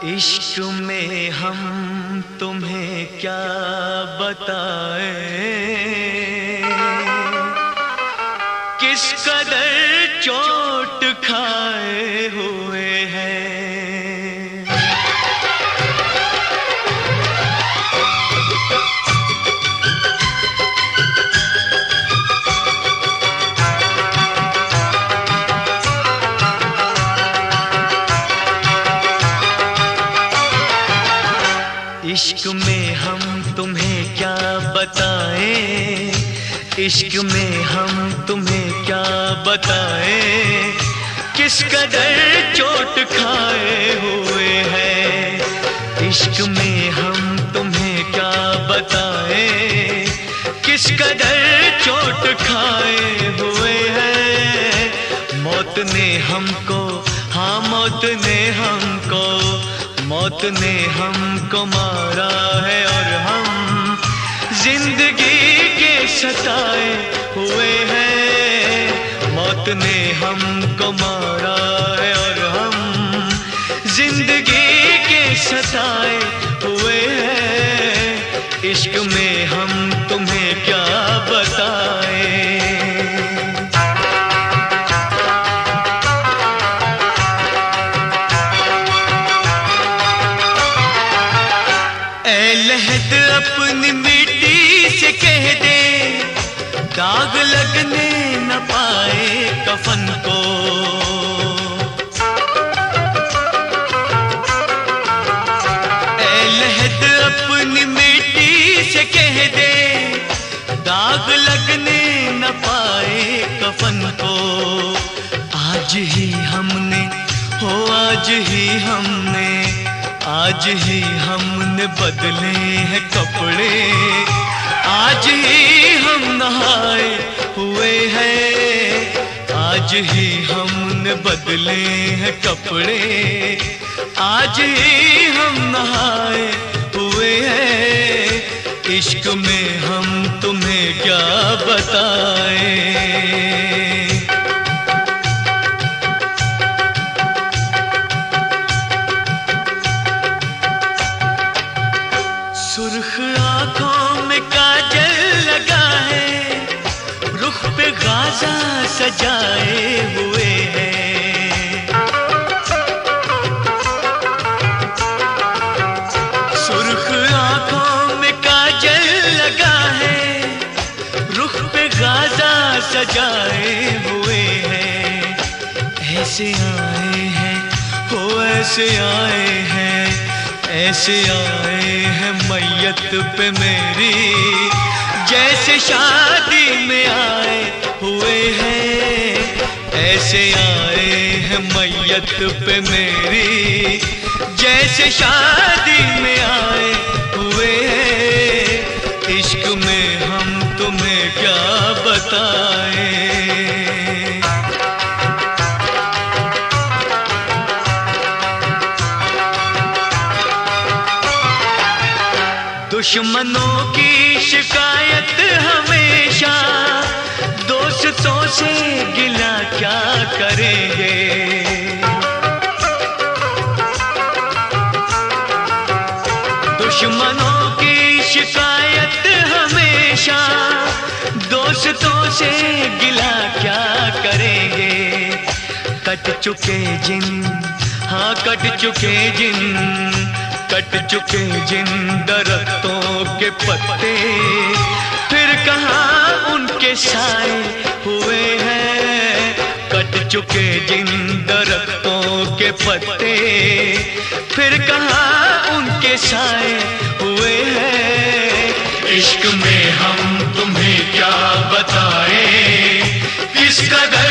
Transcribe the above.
इश्क में हम तुम्हें क्या बताएं, किस कदर चोट खाए हुए हैं। इश्क में हम तुम्हें क्या बताएं, इश्क में हम तुम्हें क्या बताएं, किस कदर चोट खाए हुए हैं। इश्क में हम तुम्हें क्या बताएं, किस कदर चोट खाए हुए हैं। मौत ने हमको, हाँ मौत ने हमको, मौत ने हमको मारा है और हम जिंदगी के सताए हुए हैं। मौत ने हमको मारा है और हम जिंदगी के सताए हुए हैं। इश्क में हम तुम्हें क्या बताएं। लहद अपनी मिट्टी से कह दे, दाग लगने न पाए कफन को। लहद अपनी मिट्टी से कह दे, दाग लगने न पाए कफन को। आज ही हमने, हो आज ही हमने, आज ही हमने बदले हैं कपड़े, आज ही हम नहाए हुए हैं। आज ही हमने बदले हैं कपड़े, आज ही हम नहाए हुए हैं। इश्क में हम तुम्हें क्या बताएं। सुर्ख आंखों में काजल लगा है, रुख पे गाजा सजाए हुए हैं। सुर्ख आंखों में काजल लगा है, रुख पे गाजा सजाए हुए हैं। ऐसे आए हैं, हो ऐसे आए हैं, ऐसे आए हैं मैयत पे मेरी, जैसे शादी में आए हुए हैं। ऐसे आए हैं मैयत पे मेरी, जैसे शादी में आए हुए हैं। इश्क में हम तुम्हें क्या बताएं। दुश्मनों की शिकायत हमेशा, दोस्तों से गिला क्या करेंगे। दुश्मनों की शिकायत हमेशा, दोस्तों से गिला क्या करेंगे। कट चुके जिन, हाँ कट चुके जिन, कट चुके जिन दरख्तों के पत्ते, फिर कहाँ उनके साए हुए हैं। कट चुके जिन दरख्तों के पत्ते, फिर कहाँ उनके साए हुए हैं। इश्क में हम तुम्हें क्या बताएं, किस कदर